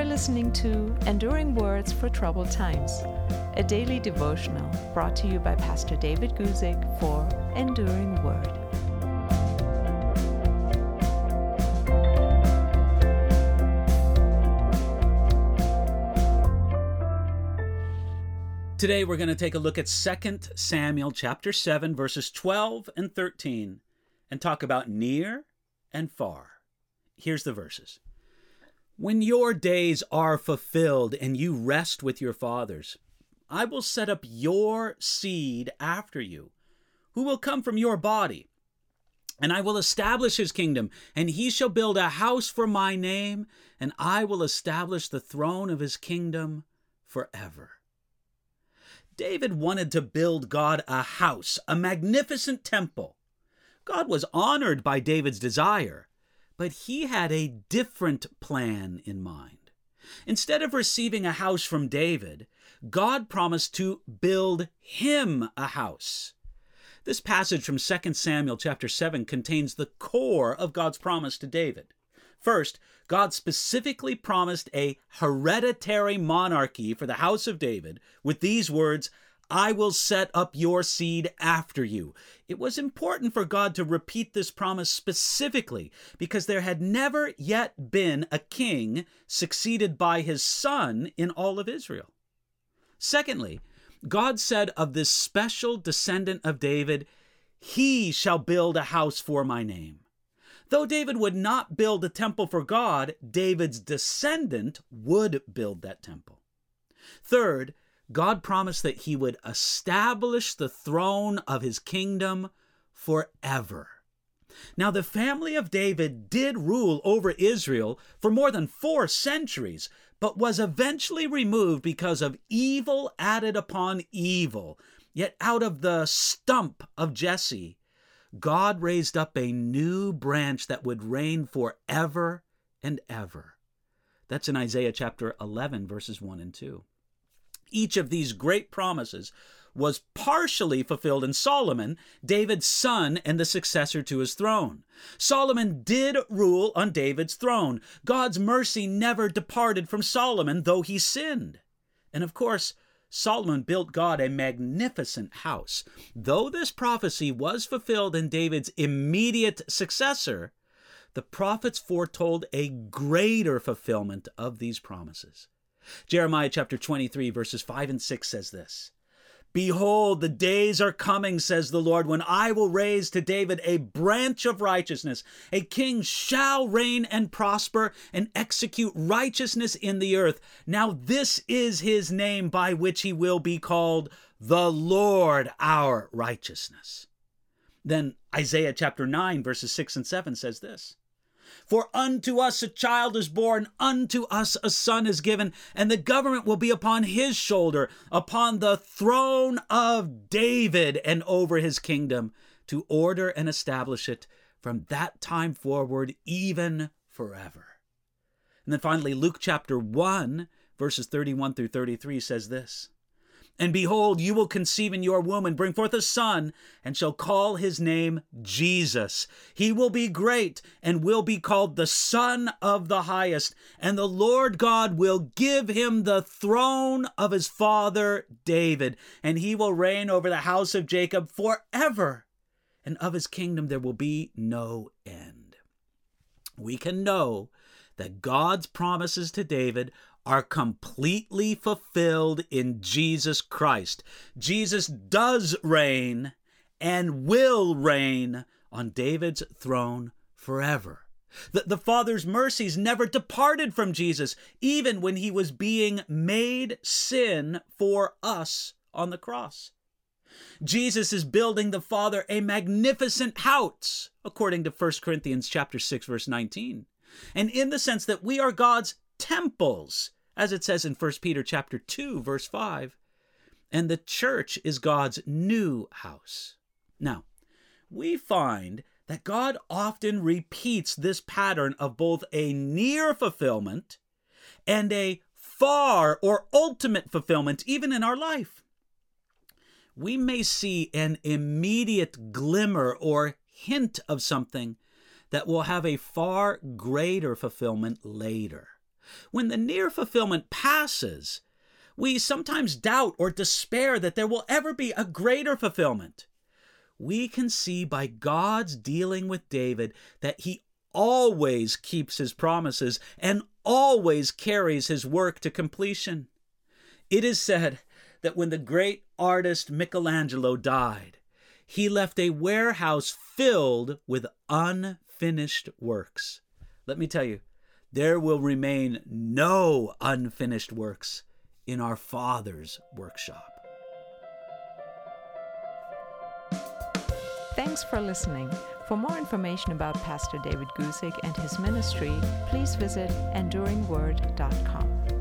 listening to Enduring Words for Troubled Times, a daily devotional brought to you by Pastor David Guzik for Enduring Word. Today we're going to take a look at 2 Samuel chapter 7, verses 12 and 13, and talk about near and far. Here's the verses. When your days are fulfilled and you rest with your fathers, I will set up your seed after you, who will come from your body. And I will establish his kingdom, and he shall build a house for my name, and I will establish the throne of his kingdom forever. David wanted to build God a house, a magnificent temple. God was honored by David's desire, but he had a different plan in mind. Instead of receiving a house from David, God promised to build him a house. This passage from 2 Samuel chapter 7 contains the core of God's promise to David. First, God specifically promised a hereditary monarchy for the house of David with these words, I will set up your seed after you. It was important for God to repeat this promise specifically because there had never yet been a king succeeded by his son in all of Israel. Secondly, God said of this special descendant of David, he shall build a house for my name. Though David would not build a temple for God, David's descendant would build that temple. Third, God promised that he would establish the throne of his kingdom forever. Now, the family of David did rule over Israel for more than 4 centuries, but was eventually removed because of evil added upon evil. Yet out of the stump of Jesse, God raised up a new branch that would reign forever and ever. That's in Isaiah chapter 11, verses 1 and 2. Each of these great promises was partially fulfilled in Solomon, David's son and the successor to his throne. Solomon did rule on David's throne. God's mercy never departed from Solomon, though he sinned. And of course, Solomon built God a magnificent house. Though this prophecy was fulfilled in David's immediate successor, the prophets foretold a greater fulfillment of these promises. Jeremiah chapter 23, verses 5 and 6 says this, Behold, the days are coming, says the Lord, when I will raise to David a branch of righteousness. A king shall reign and prosper and execute righteousness in the earth. Now this is his name by which he will be called the Lord our righteousness. Then Isaiah chapter 9, verses 6 and 7 says this, For unto us a child is born, unto us a son is given, and the government will be upon his shoulder, upon the throne of David and over his kingdom, to order and establish it from that time forward, even forever. And then finally, Luke chapter 1, verses 31 through 33 says this, And behold, you will conceive in your womb and bring forth a son, and shall call his name Jesus. He will be great and will be called the Son of the Highest. And the Lord God will give him the throne of his father David, and he will reign over the house of Jacob forever. And of his kingdom there will be no end. We can know that God's promises to David are completely fulfilled in Jesus Christ. Jesus does reign and will reign on David's throne forever. The Father's mercies never departed from Jesus, even when he was being made sin for us on the cross. Jesus is building the Father a magnificent house, according to 1 Corinthians chapter 6, verse 19. And in the sense that we are God's temples, as it says in 1 Peter chapter 2, verse 5, and the church is God's new house. Now, we find that God often repeats this pattern of both a near fulfillment and a far or ultimate fulfillment, even in our life. We may see an immediate glimmer or hint of something that will have a far greater fulfillment later. When the near fulfillment passes, we sometimes doubt or despair that there will ever be a greater fulfillment. We can see by God's dealing with David that he always keeps his promises and always carries his work to completion. It is said that when the great artist Michelangelo died, he left a warehouse filled with unfinished works. Let me tell you, there will remain no unfinished works in our Father's workshop. Thanks for listening. For more information about Pastor David Guzik and his ministry, please visit enduringword.com.